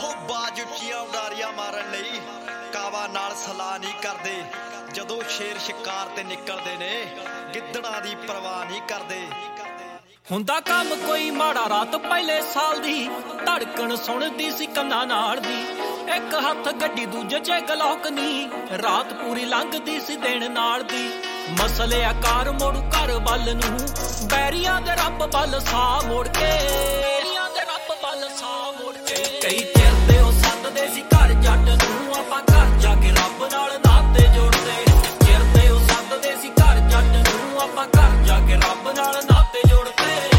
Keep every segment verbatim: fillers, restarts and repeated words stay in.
ਬਾਜ ਉੱਚੀਆਂ ਉਡਾਰੀਆਂ ਮਾਰਨ ਲਈ ਕਾਵਾ ਨਾਲ ਸਲਾਹ ਨਹੀਂ ਕਰਦੇ। ਜਦੋਂ ਸ਼ੇਰ ਸ਼ਿਕਾਰ ਤੇ ਨਿਕਲਦੇ ਨੇ ਗਿੱਦੜਾਂ ਦੀ ਪਰਵਾਹ ਨਹੀਂ ਕਰਦੇ। ਹੁੰਦਾ ਕੰਮ ਕੋਈ ਮਾੜਾ ਰਾਤ ਪਹਿਲੇ ਸਾਲ ਦੀ ਧੜਕਣ ਸੁਣਦੀ ਸੀ ਕੰਨਾਂ ਨਾਲ ਦੀ। ਇੱਕ ਹੱਥ ਗੱਡੀ ਦੂਜੇ ਚ ਗਲੋਕ ਨੀ ਰਾਤ ਪੂਰੀ ਲੰਘਦੀ ਸੀ ਦਿਨ ਨਾਲ ਦੀ। ਮਸਲੇ ਆਕਾਰ ਮੋੜੂ ਘਰ ਵੱਲ ਨੂੰ ਬੈਰੀਆਂ ਦੇ ਰੱਬ ਵੱਲ ਸਾਹ ਮੋੜ ਕੇ ਬੈਰੀਆਂ ਦੇ ਰੱਬ ਵੱਲ ਸਾਹ ਮੋੜ ਕੇ ਕਈ ਚਿਰ ਤੇ ਉਹ ਸੱਦਦੇ ਸੀ ਘਰ ਜੱਟ ਨੂੰ ਆਪਾਂ ਘਰ ਜਾ ਕੇ ਰੱਬ ਨਾਲ ਨਾਤੇ ਜੋੜਦੇ। ਚਿਰ ਤੇ ਉਹ ਸੱਦਦੇ ਸੀ ਘਰ ਜੱਟ ਨੂੰ ਆਪਾਂ ਘਰ ਜਾ ਕੇ ਰੱਬ ਨਾਲ ਨਾਤੇ ਜੋੜਦੇ।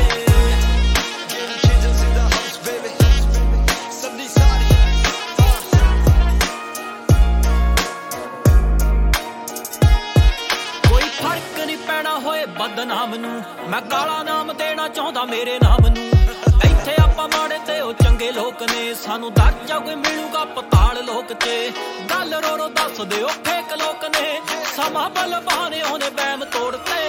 ਬਦਨਾਮ ਨੂੰ ਮੈਂ ਕਾਲਾ ਨਾਮ ਦੇਣਾ ਚਾਹੁੰਦਾ ਮੇਰੇ ਨਾਮ ਨੂੰ। ਇੱਥੇ ਆਪਾਂ ਮਾੜੇ ਤੇ ਉਹ ਚੰਗੇ ਲੋਕ ਨੇ ਸਾਨੂੰ ਦਰਜਾ ਕੋਈ ਮਿਲੂਗਾ ਪਤਾਲ ਲੋਕ ਚ। ਗੱਲ ਰੋ ਰੋ ਦੱਸ ਦਿਓ ਫੇਕ ਲੋਕ ਨੇ ਸਮਾਂ ਬਲਵਾਨੇ ਉਹਨੇ ਬੈਮ ਤੋੜਤੇ।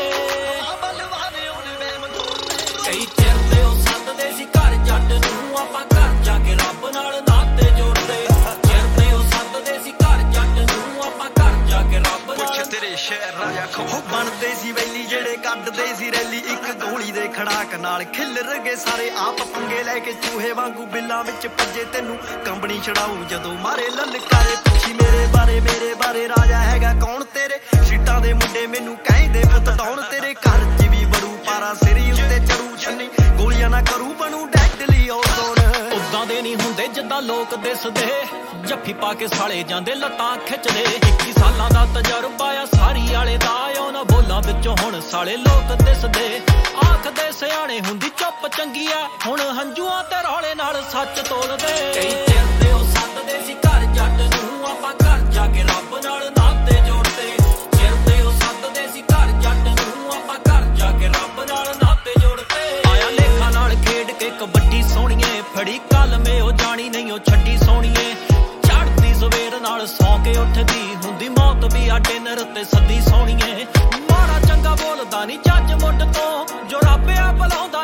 ਕਈ ਚਿਰ ਤੇ ਉਹ ਸੱਦਦੇ ਸੀ ਘਰ ਜੱਟ ਨੂੰ ਆਪਾਂ ਘਰ ਜਾ ਕੇ ਰੱਬ ਨਾਲ ਨਾਤੇ ਜੋੜਦੇ। ਚਿਰ ਤੇ ਉਹ ਸੱਦਦੇ ਸੀ ਘਰ ਜੱਟ ਨੂੰ ਆਪਾਂ ਘਰ ਜਾ ਕੇ ਰੱਬ ਨਾਲ ਤੇਰੇ ਸ਼ਹਿਰ ਰਾਜਾ ਖੋ ਬਣਦੇ ਸੀ ਵੈਲੀ ਜਿਹੜੇ ਕੱਢਦੇ ਸੀ ਰੈਲੀ। ਇੱਕ ਗੋਲੀ ਦੇ ਖੜਾਕ ਨਾਲ ਖਿੱਲਰ ਗਏ ਸਾਰੇ ਆਪ ਪੰਗੇ ਲੈ ਕੇ ਚੂਹੇ ਵਾਂਗੂ ਬਿੱਲਾਂ ਵਿੱਚ ਭੱਜੇ। ਤੈਨੂੰ ਕੰਬਣੀ ਛਡਾਊ ਜਦੋਂ ਮਾਰੇ ਲਲਕਾਰੇ। ਪੁੱਛੀ ਮੇਰੇ ਬਾਰੇ ਮੇਰੇ ਬਾਰੇ ਰਾਜਾ ਹੈਗਾ ਕੌਣ ਤੇਰੇ ਸੀਟਾਂ ਦੇ ਮੁੰਡੇ ਮੈਨੂੰ ਕਹਿੰਦੇ ਪੁੱਤ ਡਾਉਣ। ਤੇਰੇ ਘਰ ਚ ਵੀ ਬੜੂ ਪਾਰਾ ਸਿਰੀ ਉੱਤੇ ਚੜੂ ਛੰਨੀ ਗੋਲੀਆਂ ਨਾ ਕਰੂ ਬਣੂ ਡੈਡਲੀ ਉਹ ਤੋੜ। ਉਦਾਂ ਦੇ ਨਹੀਂ ਹੁੰਦੇ ਜਿੱਦਾਂ ਲੋਕ ਦਿਸਦੇ ਜੱਫੀ ਪਾ ਕੇ ਸਾਲੇ ਜਾਂਦੇ ਲੱਤਾਂ ਖਿੱਚਦੇ। ਇੱਕੀ ਸਾਲਾਂ ਦਾ ਤਜਰਬਾ ਆ ਸਾਰੀ ਵਾਲੇ ਦਾ ਉਹਨਾਂ ਬੋਲਾਂ ਵਿੱਚੋਂ ਹੁਣ ਸਾਲੇ ਲੋਕ ਦਿਸਦੇ। ਆਖਦੇ ਸਿਆਣੇ ਹੁੰਦੀ ਚੁੱਪ ਚੰਗੀ ਆ ਹੁਣ ਹੰਝੂਆਂ ਤੇ ਰੌਲੇ ਨਾਲ ਸੱਚ ਤੋਲਦੇ। ਕਈ ਚਿਰ ਤੇ ਉਹ ਸੱਦਦੇ ਸੀ ਘਰ ਜੱਟ ਨੂੰ ਆਪਾਂ ਘਰ ਜਾ ਕੇ ਰੱਬ ਨਾਲ ਨਾਤੇ ਜੋੜਦੇ। ਚਿਰ ਤੇ ਉਹ ਸੱਦਦੇ ਸੀ ਘਰ ਜੱਟ ਨੂੰ ਆਪਾਂ ਘਰ ਜਾ ਕੇ ਰੱਬ ਨਾਲ ਨਾਤੇ ਜੋੜਦੇ। ਆਇਆ ਲੇਖਾਂ ਨਾਲ ਖੇਡ ਕੇ ਕਬੱਡੀ ਸੋਹਣੀਏ ਫੜੀ ਕਲਮੇ ਉਹ ਜਾਣੀ ਨਹੀਂ ਉਹ ਛੱਡੀ ਸੋਹਣੀਏ। ਚੜ੍ਹਦੀ ਸਵੇਰ ਨਾਲ ਸੌਂ ਕੇ ਉੱਠਦੀ ਹੁੰਦੀ ਮੌਤ ਵੀ ਆ ਡਿਨਰ ਤੇ ਸੱਦੀ ਸੋਹਣੀਏ। ਮਾੜਾ ਚੰਗਾ ਬੋਲਦਾ ਨੀ ਜੱਜ ਮੁੱਢ ਤੋਂ ਜੋ ਰੱਬ ਆ ਬੁਲਾਉਂਦਾ